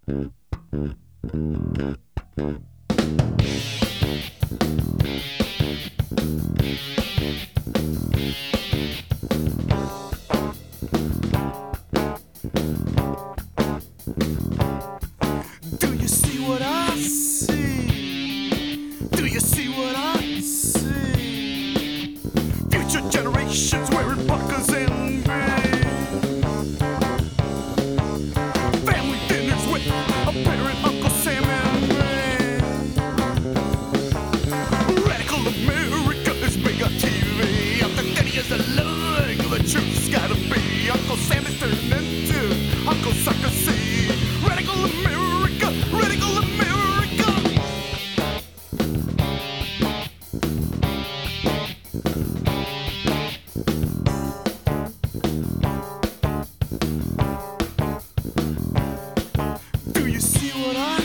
Do you see what I see? Do you see what I see? Future generations wearing parkas and gray. Family dinners with apparent Uncle Sam and Ray. Radical America is big on TV. Uncle Daddy is lying. The truth's gotta be Uncle Sam is turned into Uncle Sarkozy. Radical America, Radical America. Do you see what I